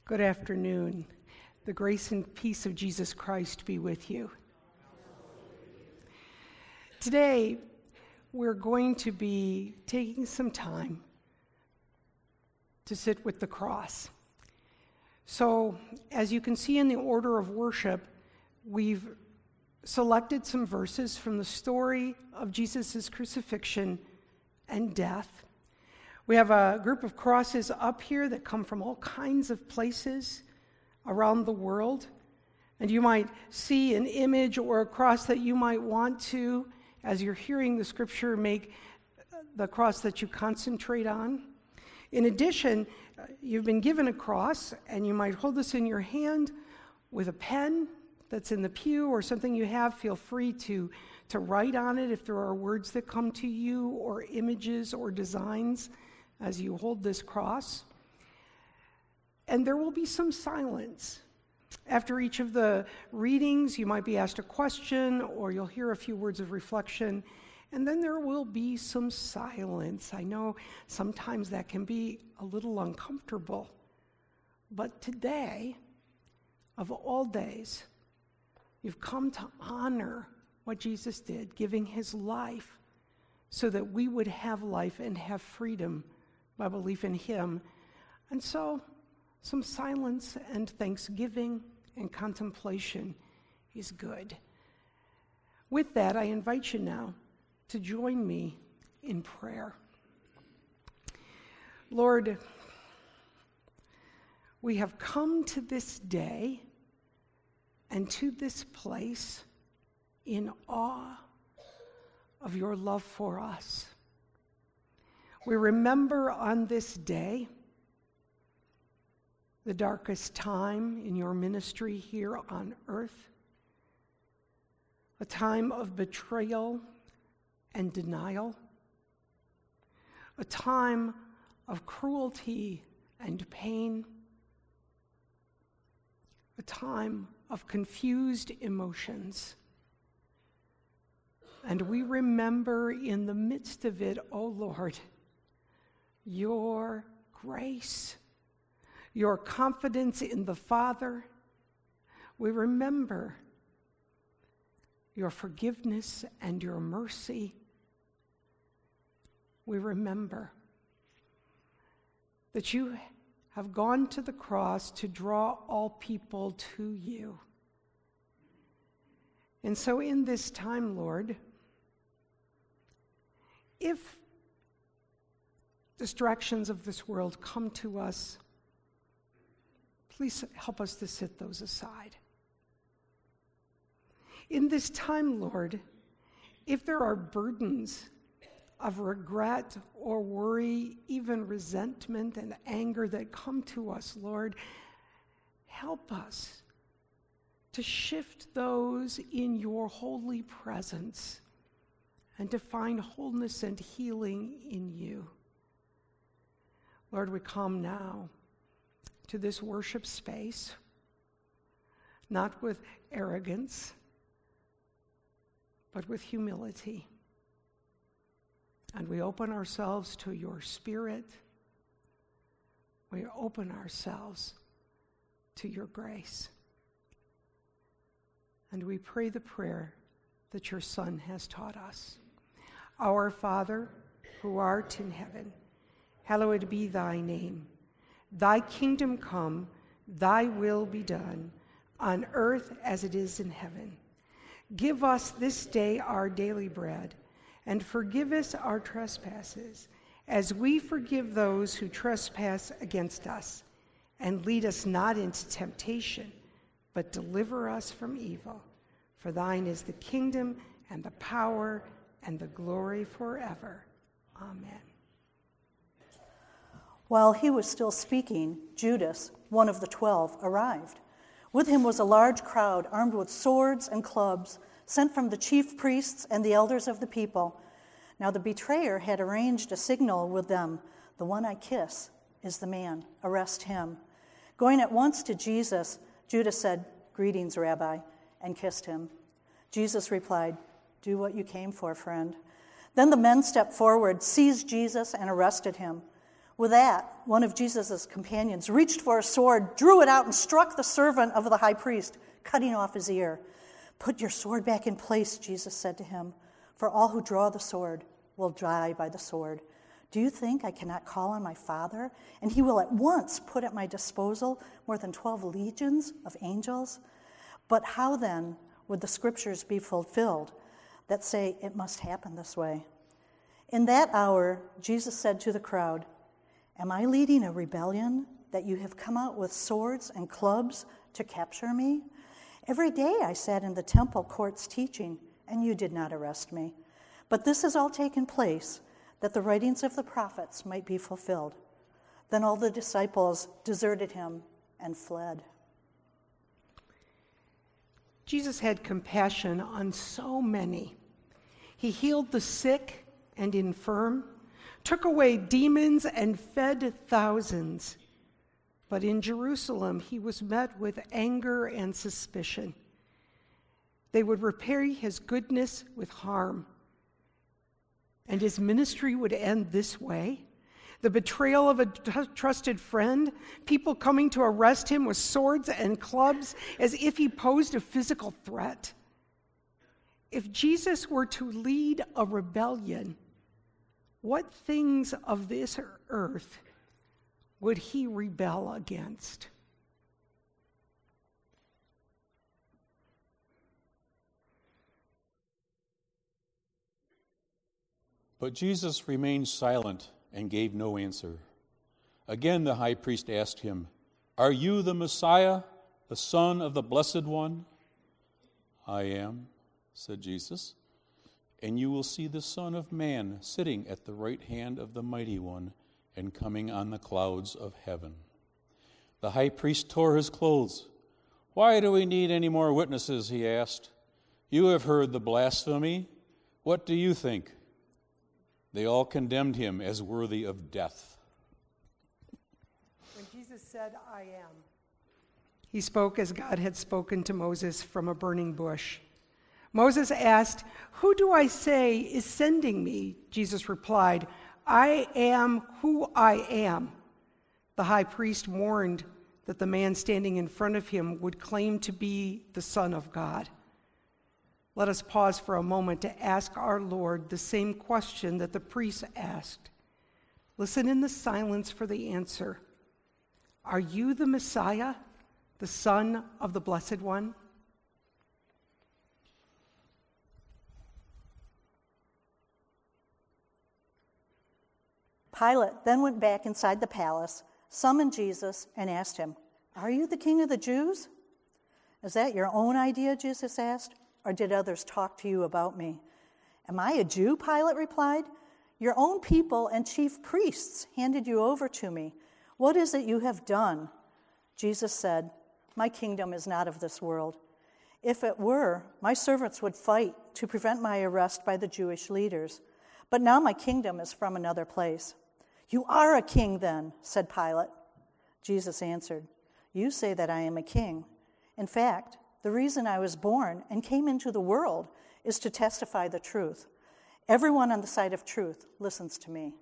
Good afternoon. The grace and peace of Jesus Christ be with you. Today, we're going to be taking some time to sit with the cross. So, as you can see in the order of worship, we've selected some verses from the story of Jesus' crucifixion and death. We have a group of crosses up here that come from all kinds of places around the world. And you might see an image or a cross that you might want to, as you're hearing the scripture, make the cross that you concentrate on. In addition, you've been given a cross, and you might hold this in your hand with a pen that's in the pew or something you have. Feel free to write on it if there are words that come to you or images or designs as you hold this cross. And there will be some silence. After each of the readings, you might be asked a question or you'll hear a few words of reflection, and then there will be some silence. I know sometimes that can be a little uncomfortable, but today, of all days, you've come to honor what Jesus did, giving his life so that we would have life and have freedom by belief in him. And so, some silence and thanksgiving and contemplation is good. With that, I invite you now to join me in prayer. Lord, we have come to this day and to this place in awe of your love for us. We remember on this day the darkest time in your ministry here on earth, a time of betrayal and denial, a time of cruelty and pain, a time of confused emotions. And we remember in the midst of it, oh Lord, your grace, your confidence in the Father. We remember your forgiveness and your mercy. We remember that you have gone to the cross to draw all people to you. And so in this time, Lord, if distractions of this world come to us, please help us to set those aside. In this time, Lord, if there are burdens of regret or worry, even resentment and anger that come to us, Lord, help us to shift those in your holy presence and to find wholeness and healing in you. Lord, we come now to this worship space, not with arrogance, but with humility. And we open ourselves to your Spirit. We open ourselves to your grace. And we pray the prayer that your Son has taught us. Our Father, who art in heaven, hallowed be thy name. Thy kingdom come, thy will be done, on earth as it is in heaven. Give us this day our daily bread, and forgive us our trespasses, as we forgive those who trespass against us. And lead us not into temptation, but deliver us from evil. For thine is the kingdom, and the power, and the glory forever. Amen. While he was still speaking, Judas, one of the 12, arrived. With him was a large crowd armed with swords and clubs, sent from the chief priests and the elders of the people. Now the betrayer had arranged a signal with them. The one I kiss is the man. Arrest him. Going at once to Jesus, Judas said, "Greetings, Rabbi," and kissed him. Jesus replied, "Do what you came for, friend." Then the men stepped forward, seized Jesus, and arrested him. With that, one of Jesus' companions reached for a sword, drew it out, and struck the servant of the high priest, cutting off his ear. "Put your sword back in place," Jesus said to him, "for all who draw the sword will die by the sword. Do you think I cannot call on my Father, and he will at once put at my disposal more than 12 legions of angels? But how then would the scriptures be fulfilled that say it must happen this way?" In that hour, Jesus said to the crowd, "Am I leading a rebellion that you have come out with swords and clubs to capture me? Every day I sat in the temple courts teaching, and you did not arrest me. But this has all taken place that the writings of the prophets might be fulfilled." Then all the disciples deserted him and fled. Jesus had compassion on so many. He healed the sick and infirm, took away demons, and fed thousands. But in Jerusalem, he was met with anger and suspicion. They would repay his goodness with harm, and his ministry would end this way. The betrayal of a trusted friend, people coming to arrest him with swords and clubs as if he posed a physical threat. If Jesus were to lead a rebellion, what things of this earth would he rebel against? But Jesus remained silent and gave no answer. Again the high priest asked him, "Are you the Messiah, the Son of the Blessed One?" "I am," said Jesus, "and you will see the Son of Man sitting at the right hand of the Mighty One and coming on the clouds of heaven." The high priest tore his clothes. "Why do we need any more witnesses?" he asked. "You have heard the blasphemy. What do you think?" They all condemned him as worthy of death. When Jesus said, "I am," he spoke as God had spoken to Moses from a burning bush. Moses asked, "Who do I say is sending me?" Jesus replied, "I am who I am." The high priest warned that the man standing in front of him would claim to be the Son of God. Let us pause for a moment to ask our Lord the same question that the priest asked. Listen in the silence for the answer. Are you the Messiah, the Son of the Blessed One? Pilate then went back inside the palace, summoned Jesus, and asked him, "Are you the king of the Jews?" "Is that your own idea?" Jesus asked. "Or did others talk to you about me?" "Am I a Jew?" Pilate replied. "Your own people and chief priests handed you over to me. What is it you have done?" Jesus said, "My kingdom is not of this world. If it were, my servants would fight to prevent my arrest by the Jewish leaders. But now my kingdom is from another place." "You are a king then," said Pilate. Jesus answered, "You say that I am a king. In fact, the reason I was born and came into the world is to testify the truth. Everyone on the side of truth listens to me."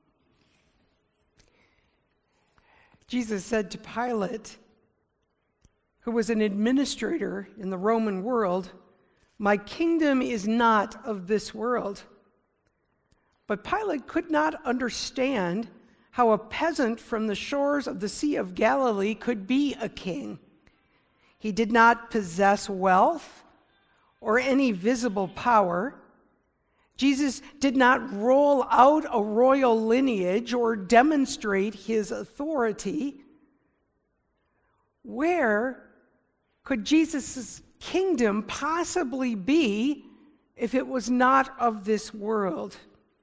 Jesus said to Pilate, who was an administrator in the Roman world, "My kingdom is not of this world." But Pilate could not understand how a peasant from the shores of the Sea of Galilee could be a king. He did not possess wealth or any visible power. Jesus did not roll out a royal lineage or demonstrate his authority. Where could Jesus' kingdom possibly be if it was not of this world?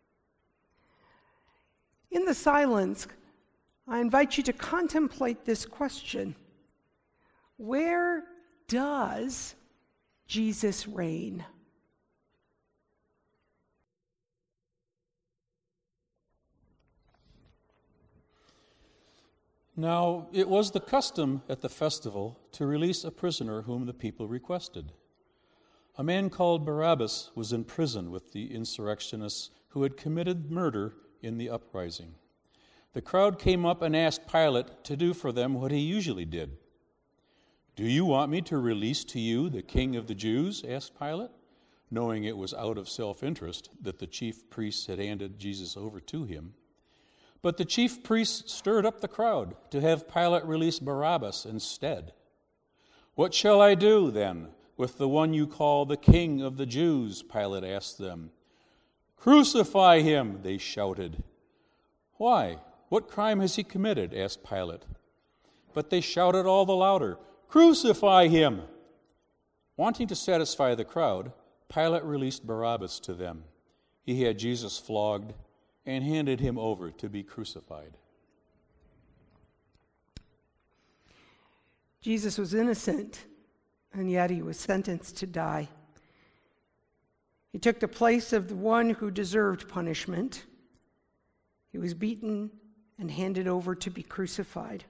In the silence, I invite you to contemplate this question. Where does Jesus reign? Now, it was the custom at the festival to release a prisoner whom the people requested. A man called Barabbas was in prison with the insurrectionists who had committed murder in the uprising. The crowd came up and asked Pilate to do for them what he usually did. "Do you want me to release to you the king of the Jews?" asked Pilate, knowing it was out of self-interest that the chief priests had handed Jesus over to him. But the chief priests stirred up the crowd to have Pilate release Barabbas instead. "What shall I do, then, with the one you call the king of the Jews?" Pilate asked them. "Crucify him," they shouted. "Why? What crime has he committed?" asked Pilate. But they shouted all the louder, "Crucify him!" Wanting to satisfy the crowd, Pilate released Barabbas to them. He had Jesus flogged and handed him over to be crucified. Jesus was innocent, and yet he was sentenced to die. He took the place of the one who deserved punishment. He was beaten and handed over to be crucified.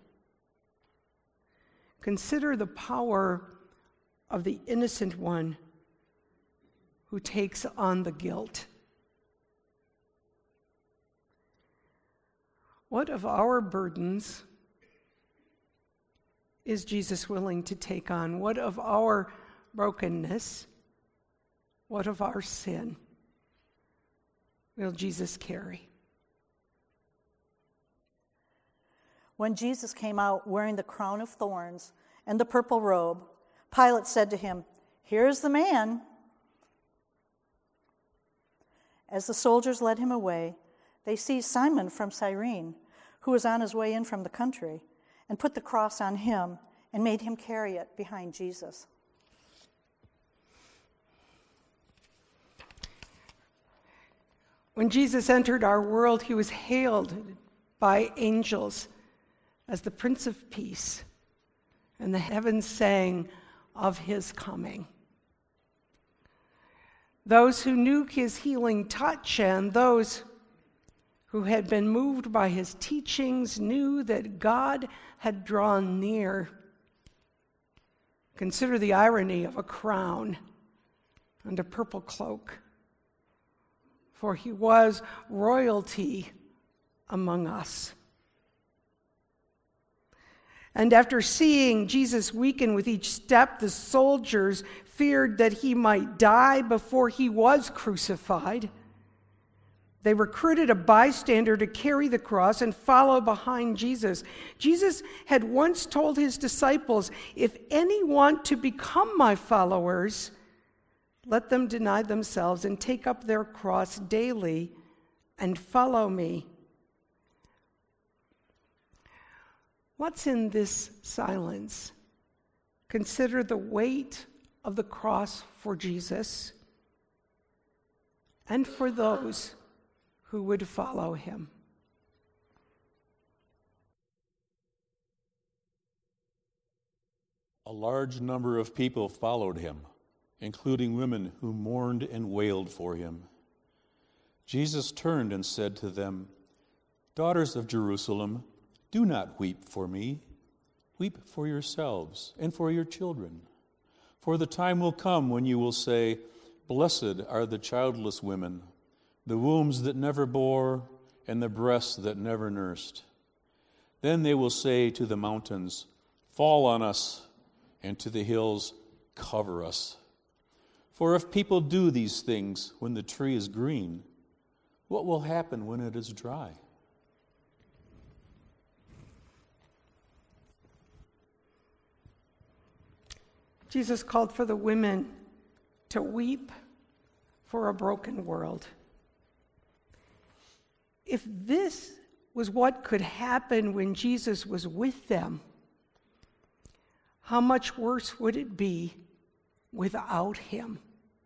Consider the power of the innocent one who takes on the guilt. What of our burdens is Jesus willing to take on? What of our brokenness? What of our sin will Jesus carry? When Jesus came out wearing the crown of thorns and the purple robe, Pilate said to him, "Here's the man." As the soldiers led him away, they seized Simon from Cyrene, who was on his way in from the country, and put the cross on him and made him carry it behind Jesus. When Jesus entered our world, he was hailed by angels as the Prince of Peace, and the heavens sang of his coming. Those who knew his healing touch and those who had been moved by his teachings knew that God had drawn near. Consider the irony of a crown and a purple cloak, for he was royalty among us. And after seeing Jesus weaken with each step, the soldiers feared that he might die before he was crucified. They recruited a bystander to carry the cross and follow behind Jesus. Jesus had once told his disciples, "If any want to become my followers, let them deny themselves and take up their cross daily and follow me." What's in this silence? Consider the weight of the cross for Jesus and for those who would follow him. A large number of people followed him, including women who mourned and wailed for him. Jesus turned and said to them, "Daughters of Jerusalem, do not weep for me. Weep for yourselves and for your children. For the time will come when you will say, 'Blessed are the childless women, the wombs that never bore, and the breasts that never nursed.' Then they will say to the mountains, 'Fall on us,' and to the hills, 'Cover us.' For if people do these things when the tree is green, what will happen when it is dry?" Jesus called for the women to weep for a broken world. If this was what could happen when Jesus was with them, how much worse would it be without him?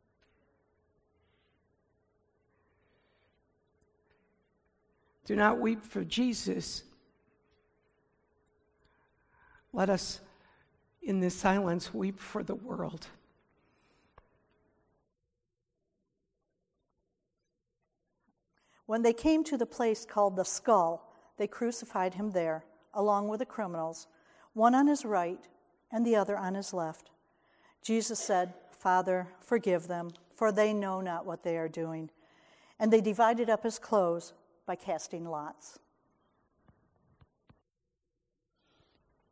Do not weep for Jesus. Let us, in this silence, weep for the world. When they came to the place called the Skull, they crucified him there, along with the criminals, one on his right and the other on his left. Jesus said, "Father, forgive them, for they know not what they are doing." And they divided up his clothes by casting lots.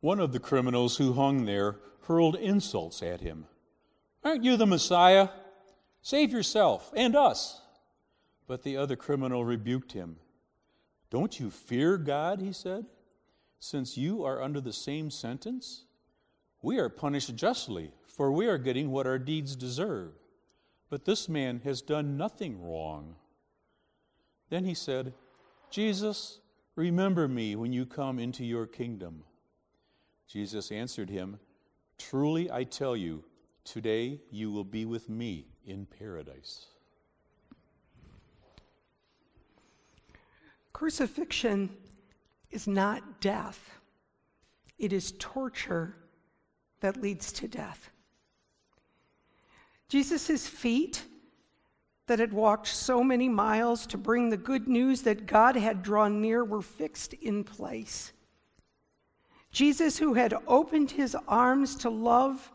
One of the criminals who hung there hurled insults at him. "Aren't you the Messiah? Save yourself and us." But the other criminal rebuked him. "Don't you fear God," he said, "since you are under the same sentence? We are punished justly, for we are getting what our deeds deserve. But this man has done nothing wrong." Then he said, "Jesus, remember me when you come into your kingdom." Jesus answered him, "Truly I tell you, today you will be with me in paradise." Crucifixion is not death. It is torture that leads to death. Jesus' feet that had walked so many miles to bring the good news that God had drawn near were fixed in place. Jesus, who had opened his arms to love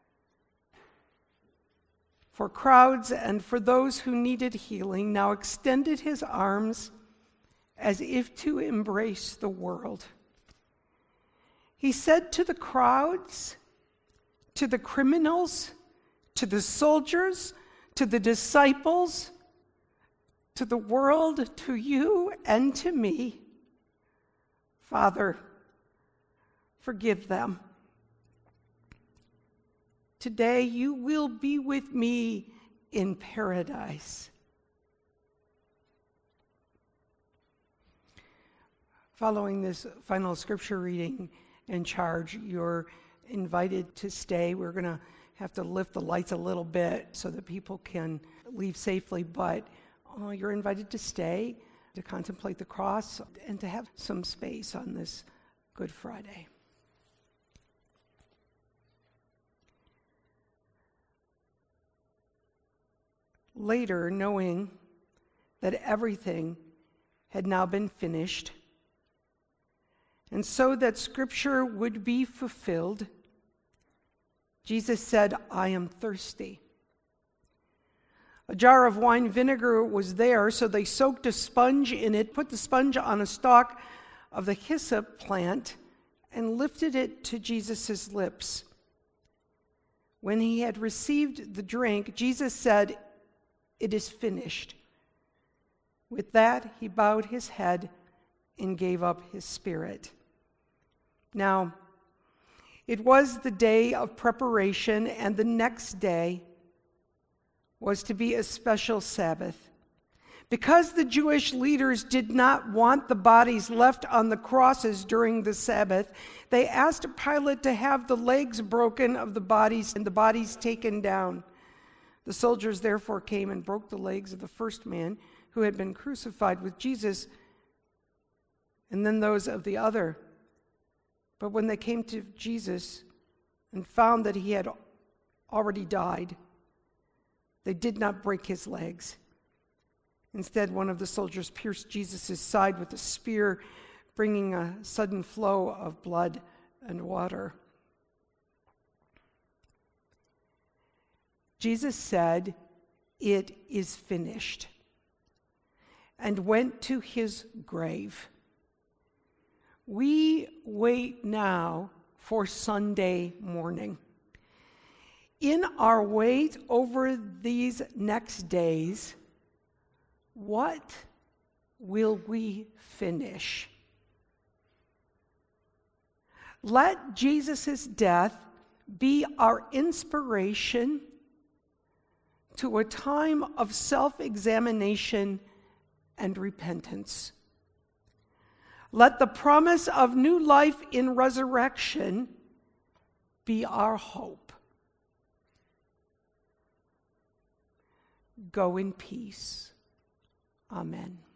for crowds and for those who needed healing, now extended his arms as if to embrace the world. He said to the crowds, to the criminals, to the soldiers, to the disciples, to the world, to you and to me, "Father, forgive them. Today you will be with me in paradise." Following this final scripture reading and charge, you're invited to stay. We're going to have to lift the lights a little bit so that people can leave safely, but you're invited to stay, to contemplate the cross, and to have some space on this Good Friday. Later, knowing that everything had now been finished, and so that Scripture would be fulfilled, Jesus said, "I am thirsty." A jar of wine vinegar was there, so they soaked a sponge in it, put the sponge on a stalk of the hyssop plant, and lifted it to Jesus' lips. When he had received the drink, Jesus said, "It is finished." With that, he bowed his head and gave up his spirit. Now, it was the day of preparation, and the next day was to be a special Sabbath. Because the Jewish leaders did not want the bodies left on the crosses during the Sabbath, they asked Pilate to have the legs broken of the bodies and the bodies taken down. The soldiers therefore came and broke the legs of the first man who had been crucified with Jesus, and then those of the other. But when they came to Jesus and found that he had already died, they did not break his legs. Instead, one of the soldiers pierced Jesus' side with a spear, bringing a sudden flow of blood and water. Jesus said, "It is finished," and went to his grave. We wait now for Sunday morning. In our wait over these next days, what will we finish? Let Jesus' death be our inspiration to a time of self-examination and repentance. Let the promise of new life in resurrection be our hope. Go in peace. Amen.